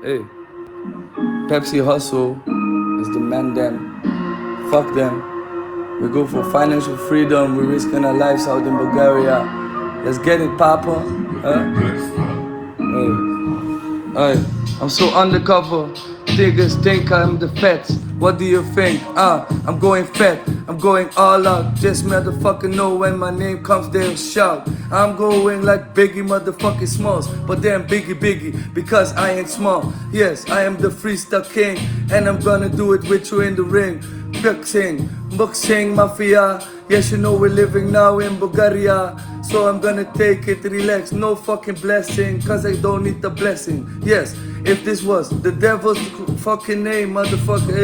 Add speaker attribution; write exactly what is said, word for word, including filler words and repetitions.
Speaker 1: Hey, Pepsi Hustle is the man them. Fuck them. We go for financial freedom. We're risking our lives out in Bulgaria. Let's get it, Papa. Huh? Hey. Hey, I'm so undercover. Niggas think I'm the feds. What do you think? Ah, uh, I'm going fat. I'm going all out. Just motherfucker know when my name comes, they'll shout. I'm going like Biggie motherfucking Smalls. But then Biggie Biggie, because I ain't small. Yes, I am the freestyle king. And I'm gonna do it with you in the ring. Boxing, boxing mafia. Yes, you know we're living now in Bulgaria. So I'm gonna take it relax, no fucking blessing, cause I don't need the blessing. Yes, if this was the devil's fucking name, motherfucker.